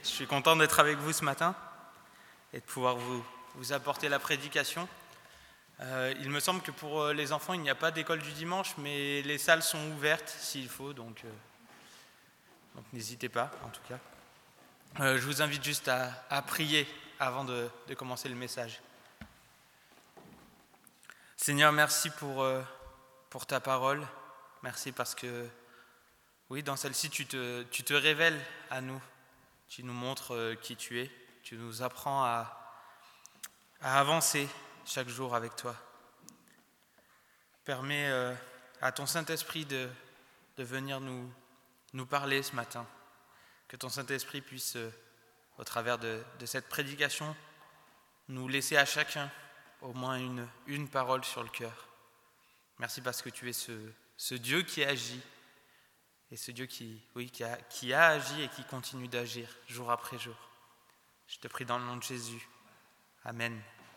Je suis content d'être avec vous ce matin et de pouvoir vous apporter la prédication. Il me semble que pour les enfants, il n'y a pas d'école du dimanche, mais les salles sont ouvertes s'il faut, donc n'hésitez pas en tout cas. Je vous invite juste à prier avant de commencer le message. Seigneur, merci pour ta parole. Merci parce que, oui, dans celle-ci, tu te révèles à nous. Tu nous montres qui tu es. Tu nous apprends à avancer chaque jour avec toi. Permets à ton Saint-Esprit de venir nous parler ce matin. Que ton Saint-Esprit puisse, au travers de cette prédication, nous laisser à chacun au moins une parole sur le cœur. Merci parce que tu es ce Dieu qui agit et ce Dieu qui a agi et qui continue d'agir jour après jour. Je te prie dans le nom de Jésus. Amen.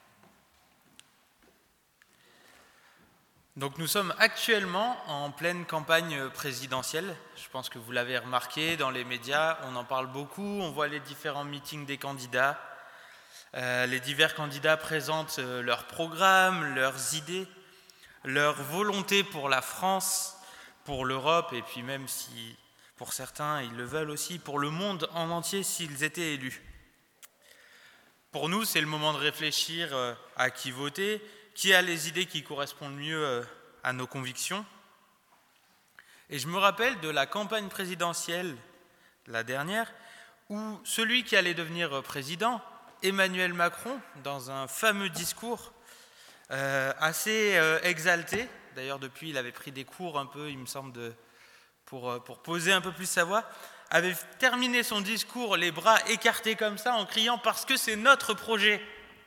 Donc nous sommes actuellement en pleine campagne présidentielle. Je pense que vous l'avez remarqué dans les médias, on en parle beaucoup, on voit les différents meetings des candidats. Les divers candidats présentent leurs programmes, leurs idées, leur volonté pour la France, pour l'Europe, et puis même si, pour certains, ils le veulent aussi, pour le monde en entier s'ils étaient élus. Pour nous, c'est le moment de réfléchir à qui voter, qui a les idées qui correspondent mieux à nos convictions. Et je me rappelle de la campagne présidentielle, la dernière, où celui qui allait devenir président, Emmanuel Macron, dans un fameux discours assez exalté, d'ailleurs depuis il avait pris des cours un peu, il me semble, pour poser un peu plus sa voix, avait terminé son discours les bras écartés comme ça en criant « parce que c'est notre projet ».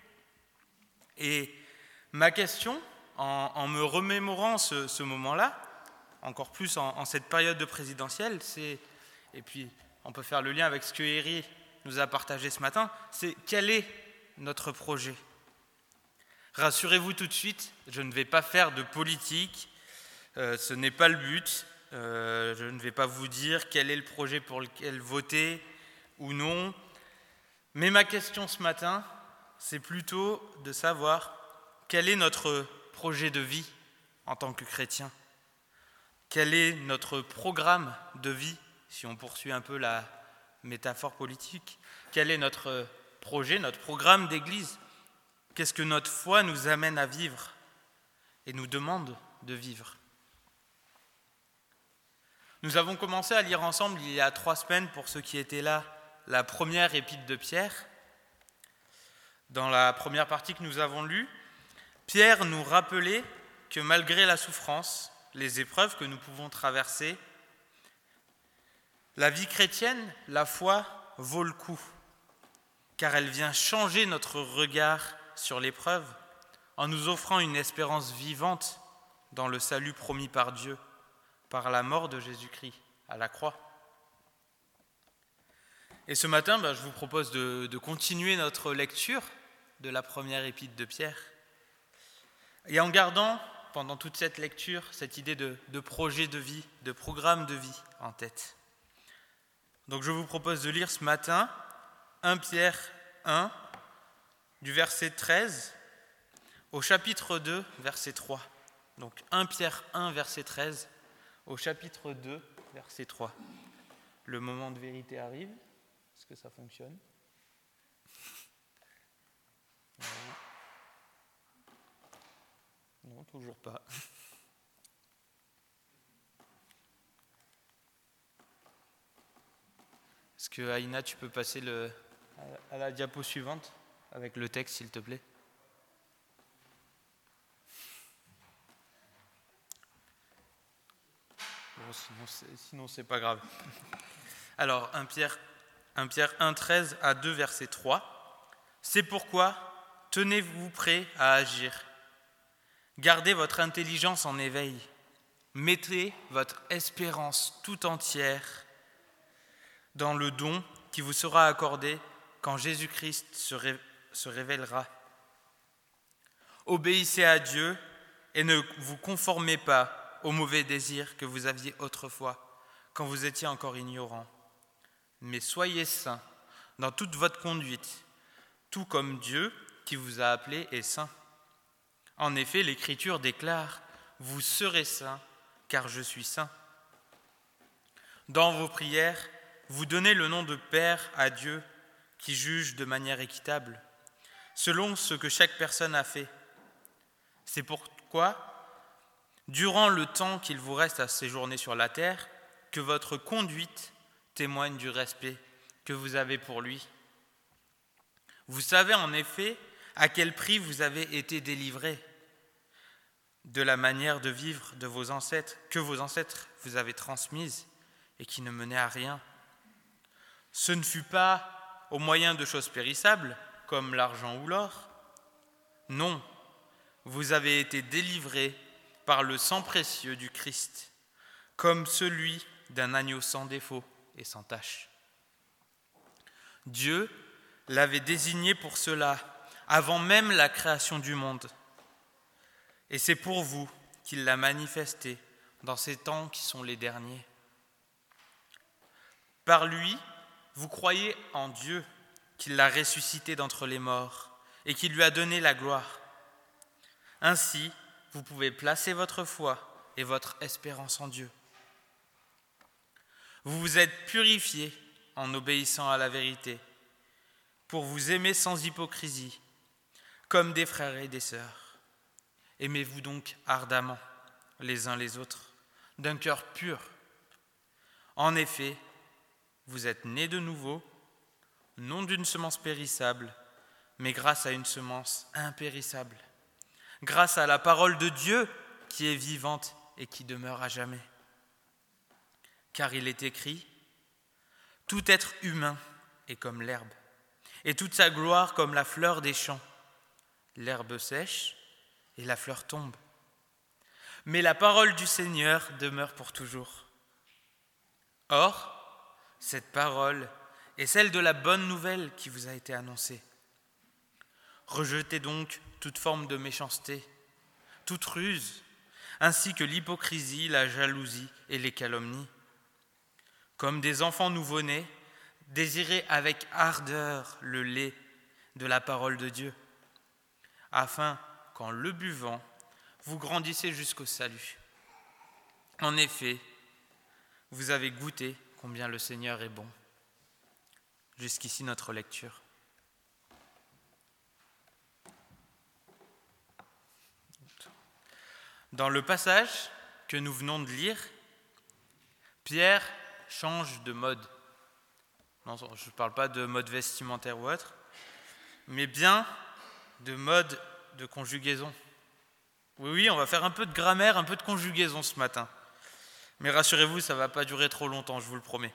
Et ma question, en me remémorant ce moment-là, encore plus en cette période de présidentielle, c'est, et puis on peut faire le lien avec ce que Héry nous a partagé ce matin, c'est quel est notre projet ? Rassurez-vous tout de suite, je ne vais pas faire de politique, ce n'est pas le but, je ne vais pas vous dire quel est le projet pour lequel voter ou non, mais ma question ce matin, c'est plutôt de savoir quel est notre projet de vie en tant que chrétien, quel est notre programme de vie, si on poursuit un peu la métaphore politique, quel est notre projet, notre programme d'église. Qu'est-ce que notre foi nous amène à vivre et nous demande de vivre ? Nous avons commencé à lire ensemble il y a 3 semaines, pour ceux qui étaient là, la première épître de Pierre. Dans la première partie que nous avons lue, Pierre nous rappelait que malgré la souffrance, les épreuves que nous pouvons traverser, la vie chrétienne, la foi, vaut le coup, car elle vient changer notre regard sur l'épreuve en nous offrant une espérance vivante dans le salut promis par Dieu, par la mort de Jésus-Christ à la croix. Et ce matin, je vous propose de continuer notre lecture de la première épître de Pierre, et en gardant pendant toute cette lecture cette idée de projet de vie, de programme de vie en tête. Donc je vous propose de lire ce matin 1 Pierre 1, du verset 13 au chapitre 2, verset 3. Donc 1 Pierre 1, verset 13 au chapitre 2, verset 3. Le moment de vérité arrive. Est-ce que ça fonctionne ? Non, toujours pas. Est-ce que Aïna, tu peux passer à la diapo suivante avec le texte, s'il te plaît ? Bon, sinon c'est pas grave. Alors, 1 Pierre 1, 13 à 2, verset 3. C'est pourquoi tenez-vous prêts à agir. Gardez votre intelligence en éveil. Mettez votre espérance tout entière dans le don qui vous sera accordé quand Jésus-Christ se révélera. Obéissez à Dieu et ne vous conformez pas aux mauvais désirs que vous aviez autrefois, quand vous étiez encore ignorants. Mais soyez saints dans toute votre conduite, tout comme Dieu qui vous a appelé est saint. En effet, l'Écriture déclare « Vous serez saints, car je suis saint ». Dans vos prières, vous donnez le nom de Père à Dieu qui juge de manière équitable, selon ce que chaque personne a fait. C'est pourquoi, durant le temps qu'il vous reste à séjourner sur la terre, que votre conduite témoigne du respect que vous avez pour lui. Vous savez en effet à quel prix vous avez été délivrés de la manière de vivre de vos ancêtres, que vos ancêtres vous avaient transmise et qui ne menait à rien. Ce ne fut pas au moyen de choses périssables, comme l'argent ou l'or. Non, vous avez été délivrés par le sang précieux du Christ, comme celui d'un agneau sans défaut et sans tache. Dieu l'avait désigné pour cela, avant même la création du monde. Et c'est pour vous qu'il l'a manifesté dans ces temps qui sont les derniers. Par lui, vous croyez en Dieu, qu'il l'a ressuscité d'entre les morts et qu'il lui a donné la gloire. Ainsi, vous pouvez placer votre foi et votre espérance en Dieu. Vous vous êtes purifiés en obéissant à la vérité, pour vous aimer sans hypocrisie, comme des frères et des sœurs. Aimez-vous donc ardemment les uns les autres, d'un cœur pur. En effet, vous êtes nés de nouveau, non d'une semence périssable, mais grâce à une semence impérissable, grâce à la parole de Dieu qui est vivante et qui demeure à jamais. Car il est écrit, « Tout être humain est comme l'herbe, et toute sa gloire comme la fleur des champs. L'herbe sèche et la fleur tombe. Mais la parole du Seigneur demeure pour toujours. » Or, cette parole est celle de la bonne nouvelle qui vous a été annoncée. Rejetez donc toute forme de méchanceté, toute ruse, ainsi que l'hypocrisie, la jalousie et les calomnies. Comme des enfants nouveau-nés, désirez avec ardeur le lait de la parole de Dieu, afin qu'en le buvant, vous grandissez jusqu'au salut. En effet, vous avez goûté combien le Seigneur est bon. Jusqu'ici notre lecture. Dans le passage que nous venons de lire, Pierre change de mode. Non, je ne parle pas de mode vestimentaire ou autre, mais bien de mode de conjugaison. Oui, on va faire un peu de grammaire, un peu de conjugaison ce matin. Mais rassurez-vous, ça ne va pas durer trop longtemps, je vous le promets.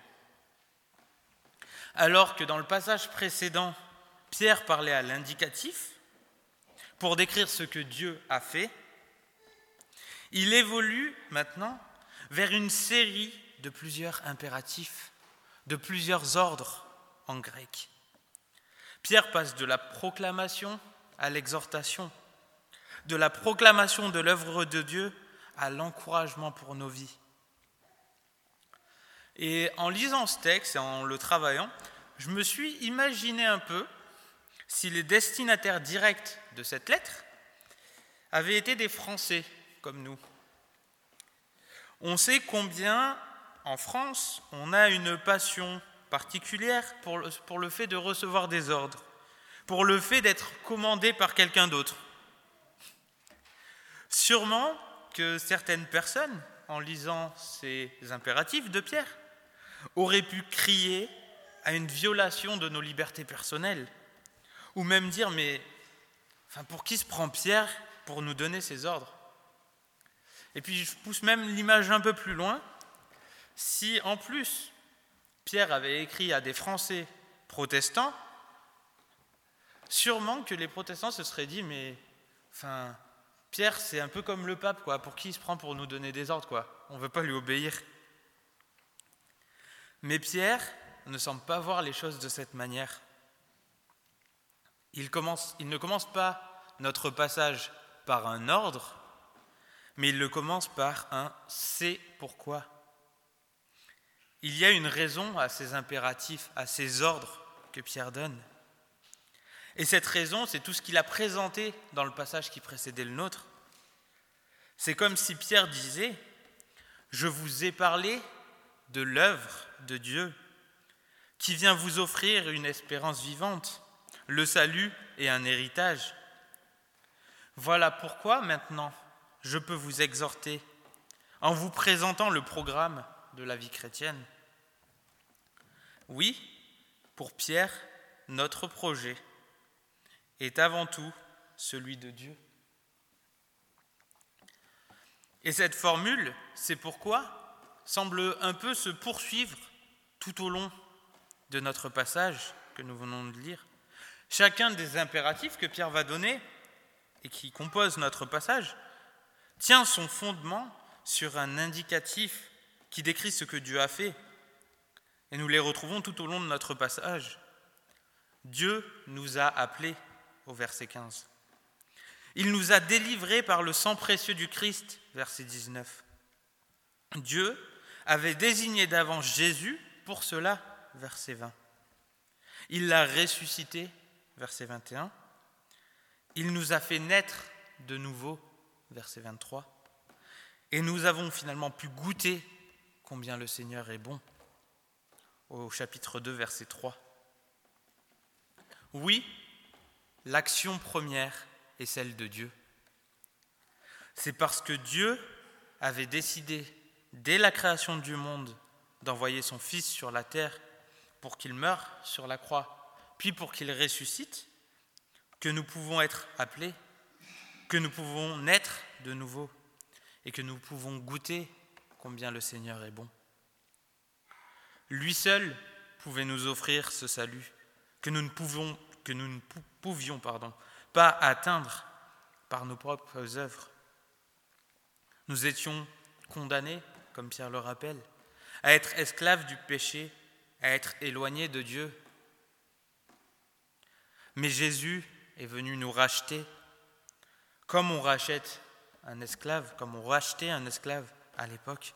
Alors que dans le passage précédent, Pierre parlait à l'indicatif pour décrire ce que Dieu a fait, il évolue maintenant vers une série de plusieurs impératifs, de plusieurs ordres en grec. Pierre passe de la proclamation à l'exhortation, de la proclamation de l'œuvre de Dieu à l'encouragement pour nos vies. Et en lisant ce texte et en le travaillant, je me suis imaginé un peu si les destinataires directs de cette lettre avaient été des Français comme nous. On sait combien, en France, on a une passion particulière pour le fait de recevoir des ordres, pour le fait d'être commandé par quelqu'un d'autre. Sûrement que certaines personnes, en lisant ces impératifs de Pierre, auraient pu crier à une violation de nos libertés personnelles, ou même dire, mais pour qui se prend Pierre pour nous donner ces ordres ? Et puis je pousse même l'image un peu plus loin, si en plus Pierre avait écrit à des Français protestants, sûrement que les protestants se seraient dit, mais Pierre c'est un peu comme le pape, quoi. Pour qui il se prend pour nous donner des ordres, quoi. On ne veut pas lui obéir. Mais Pierre ne semble pas voir les choses de cette manière. Il ne commence pas notre passage par un ordre, mais il le commence par un « c'est pourquoi ». Il y a une raison à ces impératifs, à ces ordres que Pierre donne. Et cette raison, c'est tout ce qu'il a présenté dans le passage qui précédait le nôtre. C'est comme si Pierre disait « Je vous ai parlé de l'œuvre de Dieu qui vient vous offrir une espérance vivante, le salut et un héritage. Voilà pourquoi maintenant je peux vous exhorter en vous présentant le programme de la vie chrétienne. Oui, pour Pierre, notre projet est avant tout celui de Dieu. Et cette formule, c'est pourquoi, semble un peu se poursuivre tout au long de notre passage que nous venons de lire. Chacun des impératifs que Pierre va donner et qui composent notre passage tient son fondement sur un indicatif qui décrit ce que Dieu a fait. Et nous les retrouvons tout au long de notre passage. Dieu nous a appelés, au verset 15. Il nous a délivrés par le sang précieux du Christ, verset 19. Dieu avait désigné d'avance Jésus pour cela, verset 20. Il l'a ressuscité, verset 21. Il nous a fait naître de nouveau, verset 23. Et nous avons finalement pu goûter combien le Seigneur est bon, au chapitre 2, verset 3. Oui, l'action première est celle de Dieu. C'est parce que Dieu avait décidé, dès la création du monde, d'envoyer son Fils sur la terre pour qu'il meure sur la croix, puis pour qu'il ressuscite, que nous pouvons être appelés, que nous pouvons naître de nouveau et que nous pouvons goûter combien le Seigneur est bon. Lui seul pouvait nous offrir ce salut que nous ne pouvions pas atteindre par nos propres œuvres. Nous étions condamnés, comme Pierre le rappelle, à être esclaves du péché, à être éloignés de Dieu. Mais Jésus est venu nous racheter, comme on rachète un esclave, comme on rachetait un esclave à l'époque.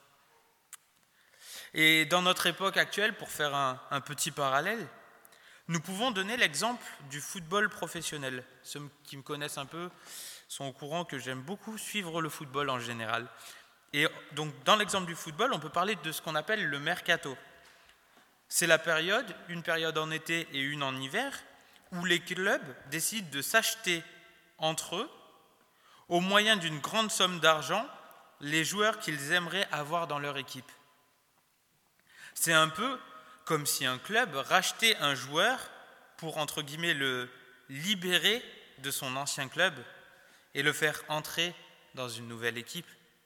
Et dans notre époque actuelle, pour faire un petit parallèle, nous pouvons donner l'exemple du football professionnel. Ceux qui me connaissent un peu sont au courant que j'aime beaucoup suivre le football en général. Et donc, dans l'exemple du football, on peut parler de ce qu'on appelle le mercato. C'est une période en été et une en hiver, où les clubs décident de s'acheter entre eux, au moyen d'une grande somme d'argent, les joueurs qu'ils aimeraient avoir dans leur équipe. C'est un peu comme si un club rachetait un joueur pour, entre guillemets, le libérer de son ancien club et le faire entrer dans une nouvelle équipe.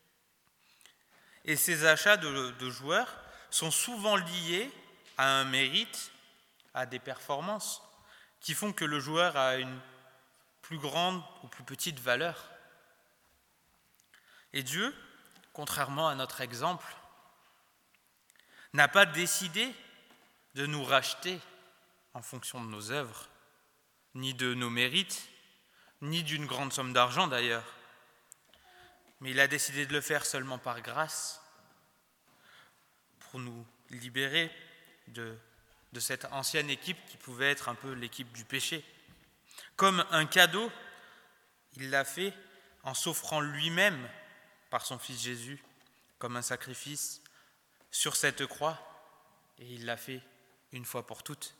Et ces achats de joueurs sont souvent liés à un mérite, à des performances, qui font que le joueur a une plus grande ou plus petite valeur. Et Dieu, contrairement à notre exemple, n'a pas décidé de nous racheter en fonction de nos œuvres, ni de nos mérites, ni d'une grande somme d'argent d'ailleurs. Mais il a décidé de le faire seulement par grâce, pour nous libérer de cette ancienne équipe qui pouvait être un peu l'équipe du péché. Comme un cadeau, il l'a fait en s'offrant lui-même par son Fils Jésus, comme un sacrifice sur cette croix, et il l'a fait une fois pour toutes.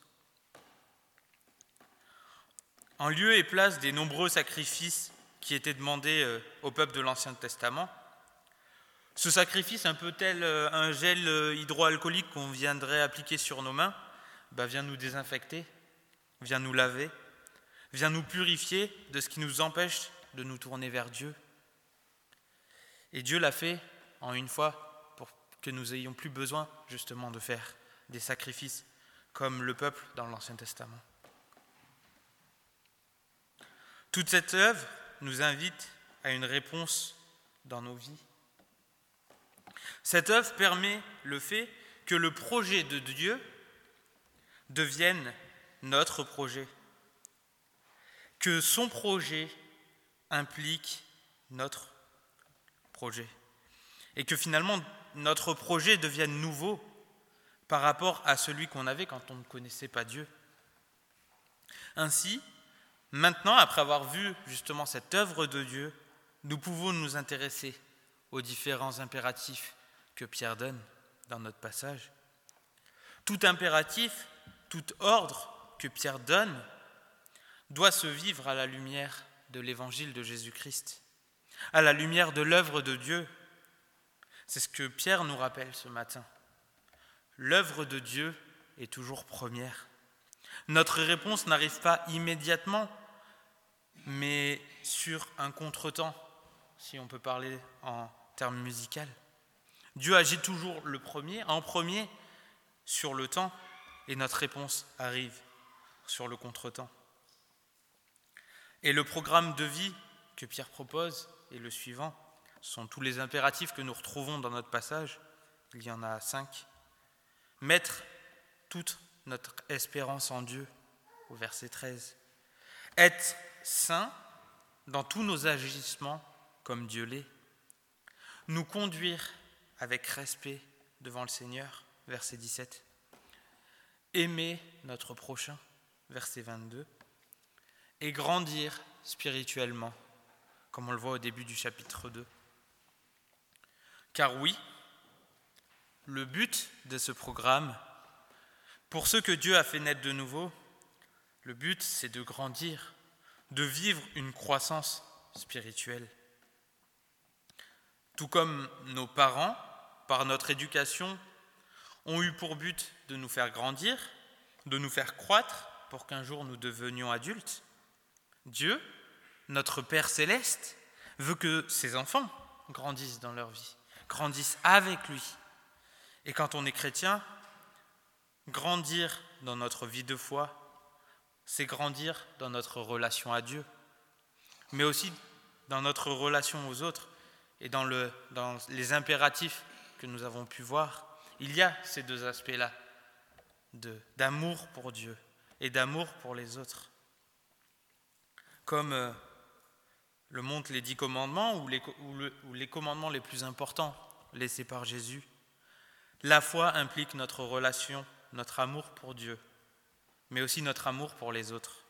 En lieu et place des nombreux sacrifices qui étaient demandés au peuple de l'Ancien Testament, ce sacrifice, un peu tel un gel hydroalcoolique qu'on viendrait appliquer sur nos mains, vient nous désinfecter, vient nous laver, vient nous purifier de ce qui nous empêche de nous tourner vers Dieu. Et Dieu l'a fait en une fois pour que nous n'ayons plus besoin justement de faire des sacrifices comme le peuple dans l'Ancien Testament. Toute cette œuvre nous invite à une réponse dans nos vies. Cette œuvre permet le fait que le projet de Dieu devienne notre projet, que son projet implique notre projet, et que finalement notre projet devienne nouveau par rapport à celui qu'on avait quand on ne connaissait pas Dieu. Ainsi, maintenant, après avoir vu justement cette œuvre de Dieu, nous pouvons nous intéresser aux différents impératifs que Pierre donne dans notre passage. Tout impératif, tout ordre que Pierre donne doit se vivre à la lumière de l'évangile de Jésus-Christ, à la lumière de l'œuvre de Dieu. C'est ce que Pierre nous rappelle ce matin. L'œuvre de Dieu est toujours première. Notre réponse n'arrive pas immédiatement, mais sur un contretemps, si on peut parler en termes musicaux. Dieu agit toujours en premier sur le temps, et notre réponse arrive sur le contretemps. Et le programme de vie que Pierre propose est le suivant. Ce sont tous les impératifs que nous retrouvons dans notre passage. Il y en a 5. Mettre toute notre espérance en Dieu, au verset 13. Être saint dans tous nos agissements comme Dieu l'est. Nous conduire avec respect devant le Seigneur, verset 17. Aimer notre prochain, verset 22. Et grandir spirituellement, comme on le voit au début du chapitre 2. Car oui, le but de ce programme, pour ceux que Dieu a fait naître de nouveau, le but c'est de grandir, de vivre une croissance spirituelle. Tout comme nos parents, par notre éducation, ont eu pour but de nous faire grandir, de nous faire croître pour qu'un jour nous devenions adultes, Dieu, notre Père céleste, veut que ses enfants grandissent dans leur vie, grandissent avec lui. Et quand on est chrétien, grandir dans notre vie de foi, c'est grandir dans notre relation à Dieu, mais aussi dans notre relation aux autres et dans les impératifs que nous avons pu voir. Il y a ces deux aspects-là, d'amour pour Dieu et d'amour pour les autres. Comme le montrent les 10 commandements ou les commandements les plus importants laissés par Jésus, la foi implique notre relation, notre amour pour Dieu, mais aussi notre amour pour les autres.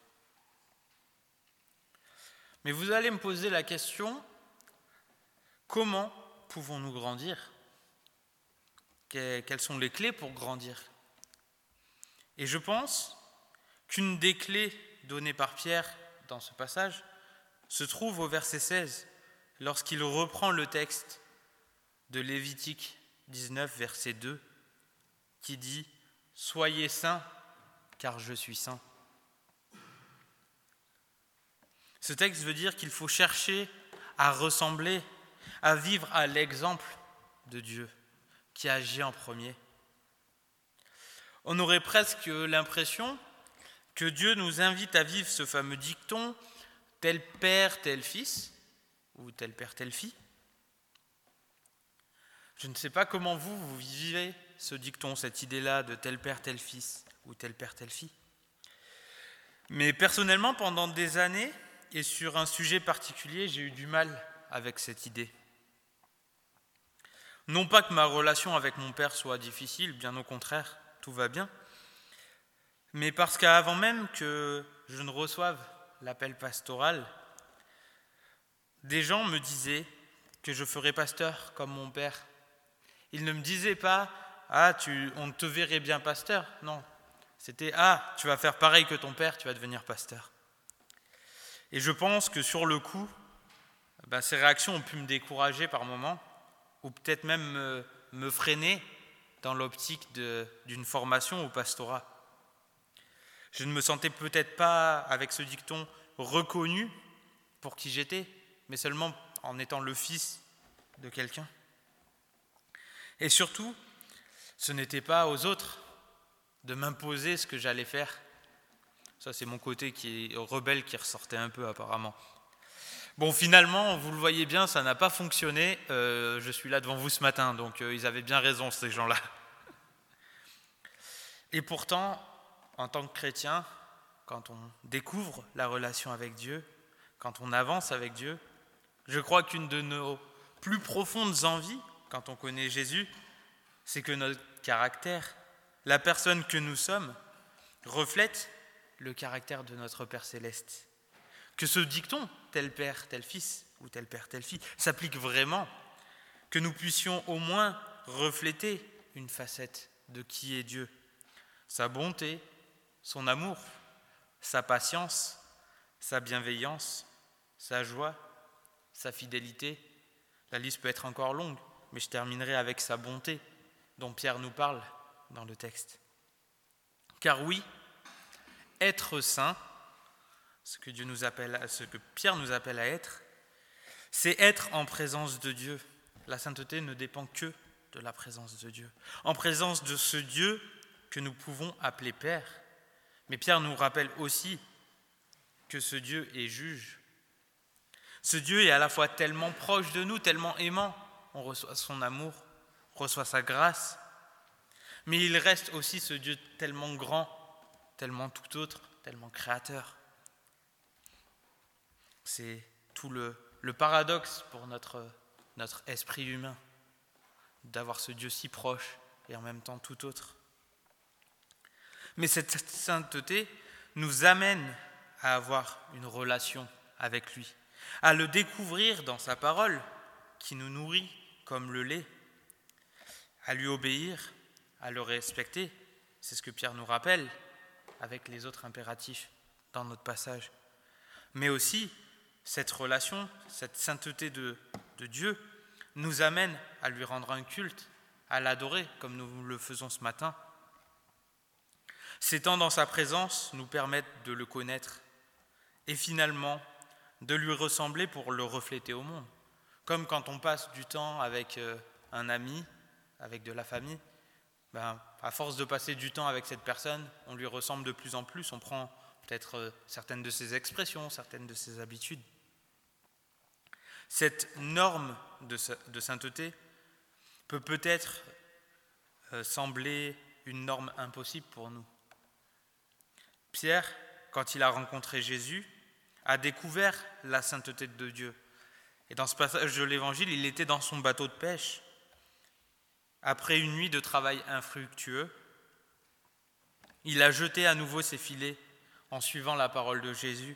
Mais vous allez me poser la question, comment pouvons-nous grandir ? Quelles sont les clés pour grandir ? Et je pense qu'une des clés données par Pierre dans ce passage se trouve au verset 16, lorsqu'il reprend le texte de Lévitique 19, verset 2, qui dit « Soyez saints, car je suis saint ». Ce texte veut dire qu'il faut chercher à ressembler, à vivre à l'exemple de Dieu, qui agit en premier. On aurait presque l'impression que Dieu nous invite à vivre ce fameux dicton « tel père, tel fils » ou « tel père, telle fille ». Je ne sais pas comment vous vivez ce dicton, cette idée-là de tel père, tel fils ou tel père, telle fille. Mais personnellement, pendant des années et sur un sujet particulier, j'ai eu du mal avec cette idée. Non pas que ma relation avec mon père soit difficile, bien au contraire, tout va bien, mais parce qu'avant même que je ne reçoive l'appel pastoral, des gens me disaient que je ferais pasteur comme mon père. Ils ne me disaient pas « Ah, on te verrait bien pasteur ». Non, c'était « Ah, tu vas faire pareil que ton père, tu vas devenir pasteur ». Et je pense que sur le coup, ces réactions ont pu me décourager par moments, ou peut-être même me freiner dans l'optique d'une formation au pastorat. Je ne me sentais peut-être pas, avec ce dicton, reconnu pour qui j'étais, mais seulement en étant le fils de quelqu'un. Et surtout, ce n'était pas aux autres de m'imposer ce que j'allais faire. Ça, c'est mon côté qui est rebelle qui ressortait un peu apparemment. Bon, finalement, vous le voyez bien, ça n'a pas fonctionné. Je suis là devant vous ce matin, donc ils avaient bien raison, ces gens-là. Et pourtant, en tant que chrétien, quand on découvre la relation avec Dieu, quand on avance avec Dieu, je crois qu'une de nos plus profondes envies, quand on connaît Jésus, c'est que notre caractère, la personne que nous sommes, reflète le caractère de notre Père céleste. Que ce dicton, tel père, tel fils, ou tel père, telle fille, s'applique vraiment, que nous puissions au moins refléter une facette de qui est Dieu, sa bonté, son amour, sa patience, sa bienveillance, sa joie, sa fidélité. La liste peut être encore longue, mais je terminerai avec sa bonté, dont Pierre nous parle dans le texte. Car oui, être saint, ce que Pierre nous appelle à être, c'est être en présence de Dieu. La sainteté ne dépend que de la présence de Dieu. En présence de ce Dieu que nous pouvons appeler Père. Mais Pierre nous rappelle aussi que ce Dieu est juge. Ce Dieu est à la fois tellement proche de nous, tellement aimant. On reçoit son amour, on reçoit sa grâce. Mais il reste aussi ce Dieu tellement grand, tellement tout autre, tellement créateur. C'est tout le paradoxe pour notre esprit humain, d'avoir ce Dieu si proche et en même temps tout autre. Mais cette sainteté nous amène à avoir une relation avec lui, à le découvrir dans sa parole qui nous nourrit comme le lait, à lui obéir, à le respecter. C'est ce que Pierre nous rappelle avec les autres impératifs dans notre passage. Mais aussi, cette relation, cette sainteté de Dieu nous amène à lui rendre un culte, à l'adorer comme nous le faisons ce matin. Ces temps dans sa présence nous permettent de le connaître et finalement de lui ressembler pour le refléter au monde. Comme quand on passe du temps avec un ami, avec de la famille, à force de passer du temps avec cette personne, on lui ressemble de plus en plus, on prend peut-être certaines de ses expressions, certaines de ses habitudes. Cette norme de sainteté peut peut-être sembler une norme impossible pour nous. Pierre, quand il a rencontré Jésus, a découvert la sainteté de Dieu. Et dans ce passage de l'Évangile, il était dans son bateau de pêche. Après une nuit de travail infructueux, il a jeté à nouveau ses filets en suivant la parole de Jésus.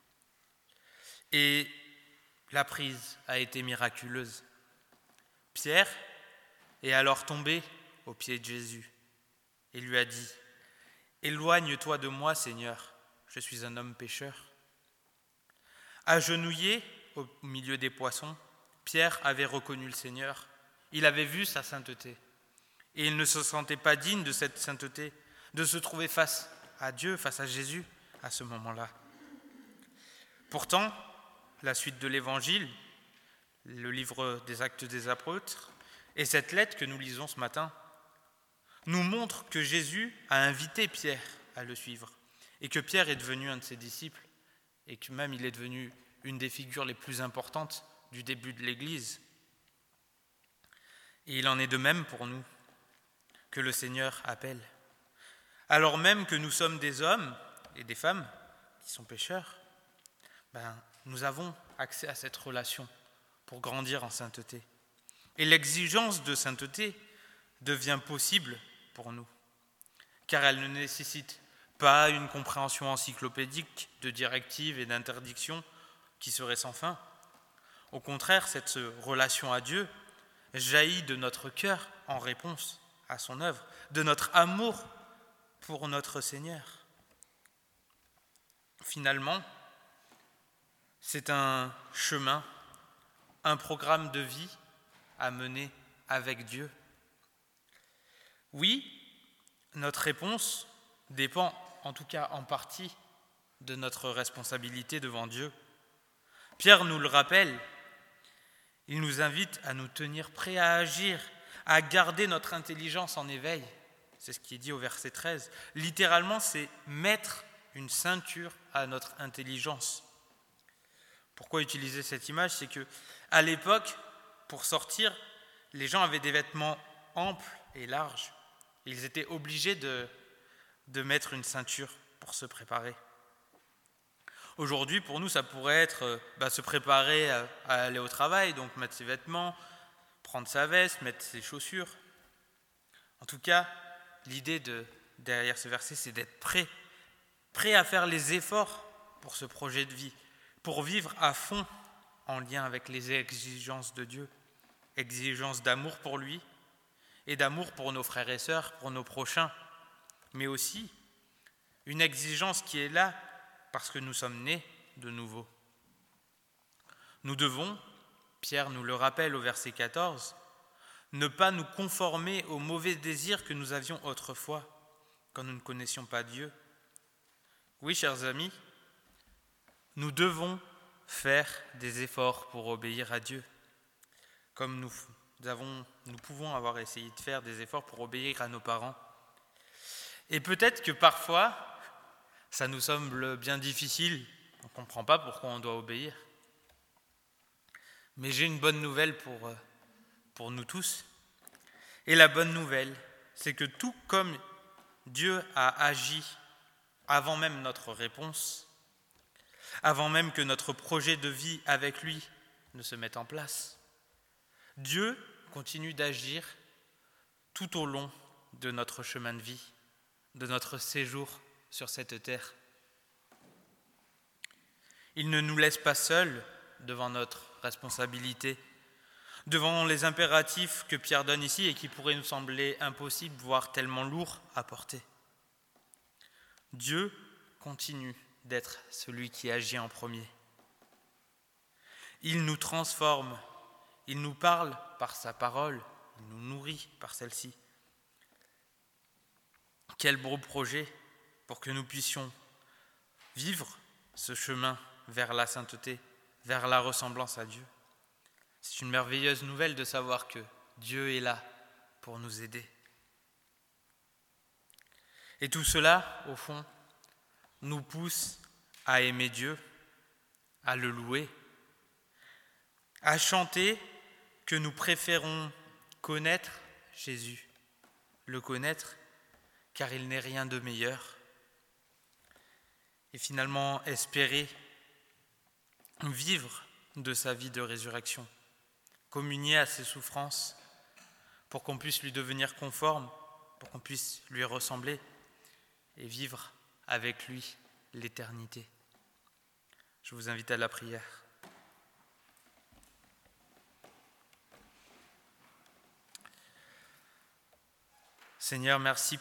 Et la prise a été miraculeuse. Pierre est alors tombé aux pieds de Jésus et lui a dit : « Éloigne-toi de moi, Seigneur, je suis un homme pécheur. » Agenouillé au milieu des poissons, Pierre avait reconnu le Seigneur. Il avait vu sa sainteté. Et il ne se sentait pas digne de cette sainteté, de se trouver face à Dieu, face à Jésus, à ce moment-là. Pourtant, la suite de l'Évangile, le livre des Actes des Apôtres, et cette lettre que nous lisons ce matin, nous montrent que Jésus a invité Pierre à le suivre, et que Pierre est devenu un de ses disciples, et que même il est devenu une des figures les plus importantes du début de l'Église. Et il en est de même pour nous, que le Seigneur appelle. Alors même que nous sommes des hommes et des femmes qui sont pécheurs, nous avons accès à cette relation pour grandir en sainteté. Et l'exigence de sainteté devient possible pour nous, car elle ne nécessite pas une compréhension encyclopédique de directives et d'interdictions qui seraient sans fin. Au contraire, cette relation à Dieu jaillit de notre cœur en réponse à son œuvre, de notre amour pour notre Seigneur. Finalement, c'est un chemin, un programme de vie à mener avec Dieu. Oui, notre réponse dépend, en tout cas en partie, de notre responsabilité devant Dieu. Pierre nous le rappelle, il nous invite à nous tenir prêts à agir, à garder notre intelligence en éveil. C'est ce qui est dit au verset 13. Littéralement, c'est mettre une ceinture à notre intelligence. Pourquoi utiliser cette image ? C'est qu'à l'époque, pour sortir, les gens avaient des vêtements amples et larges. Ils étaient obligés de mettre une ceinture pour se préparer. Aujourd'hui, pour nous, ça pourrait être se préparer à aller au travail, donc mettre ses vêtements, prendre sa veste, mettre ses chaussures. En tout cas, l'idée derrière ce verset, c'est d'être prêt prêt à faire les efforts pour ce projet de vie, pour vivre à fond en lien avec les exigences de Dieu, exigences d'amour pour lui et d'amour pour nos frères et sœurs, pour nos prochains, mais aussi une exigence qui est là parce que nous sommes nés de nouveau. Nous devons, Pierre nous le rappelle au verset 14, ne pas nous conformer aux mauvais désirs que nous avions autrefois, quand nous ne connaissions pas Dieu. Oui, chers amis, nous devons faire des efforts pour obéir à Dieu, comme nous pouvons avoir essayé de faire des efforts pour obéir à nos parents. Et peut-être que parfois, ça nous semble bien difficile, on ne comprend pas pourquoi on doit obéir. Mais j'ai une bonne nouvelle pour nous tous. Et la bonne nouvelle, c'est que tout comme Dieu a agi avant même notre réponse, avant même que notre projet de vie avec lui ne se mette en place, Dieu continue d'agir tout au long de notre chemin de vie, de notre séjour sur cette terre. Il ne nous laisse pas seuls devant notre responsabilité, devant les impératifs que Pierre donne ici et qui pourraient nous sembler impossibles, voire tellement lourds à porter. Dieu continue d'être celui qui agit en premier. Il nous transforme, il nous parle par sa parole, il nous nourrit par celle-ci. Quel beau projet pour que nous puissions vivre ce chemin vers la sainteté, vers la ressemblance à Dieu. C'est une merveilleuse nouvelle de savoir que Dieu est là pour nous aider. Et tout cela, au fond, nous pousse à aimer Dieu, à le louer, à chanter que nous préférons connaître Jésus, le connaître car il n'est rien de meilleur, et finalement espérer vivre de sa vie de résurrection, communier à ses souffrances pour qu'on puisse lui devenir conforme, pour qu'on puisse lui ressembler et vivre avec lui l'éternité. Je vous invite à la prière. Seigneur, merci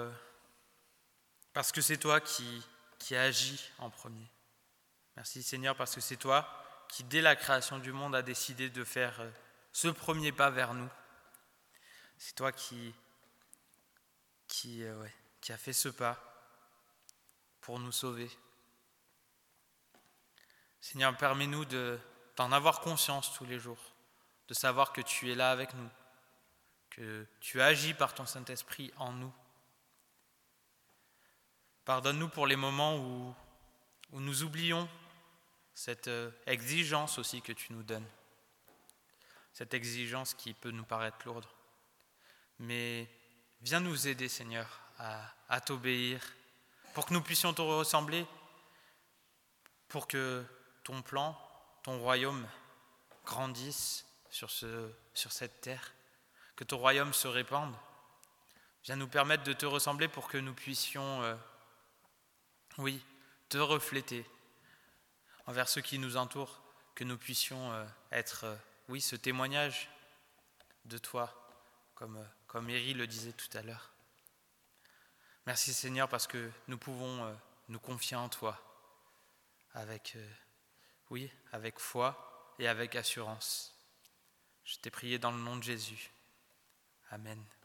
parce que c'est toi qui agis en premier. Merci Seigneur parce que c'est toi qui, dès la création du monde, a décidé de faire ce premier pas vers nous. C'est toi qui a fait ce pas pour nous sauver. Seigneur, permets-nous d'en avoir conscience tous les jours, de savoir que tu es là avec nous, que tu agis par ton Saint-Esprit en nous. Pardonne-nous pour les moments où nous oublions cette exigence aussi que tu nous donnes, cette exigence qui peut nous paraître lourde. Mais viens nous aider, Seigneur, à t'obéir, pour que nous puissions te ressembler, pour que ton plan, ton royaume grandisse sur cette terre, que ton royaume se répande. Viens nous permettre de te ressembler pour que nous puissions, te refléter envers ceux qui nous entourent, que nous puissions être, ce témoignage de toi, comme Éry le disait tout à l'heure. Merci Seigneur parce que nous pouvons nous confier en toi avec foi et avec assurance. Je t'ai prié dans le nom de Jésus. Amen.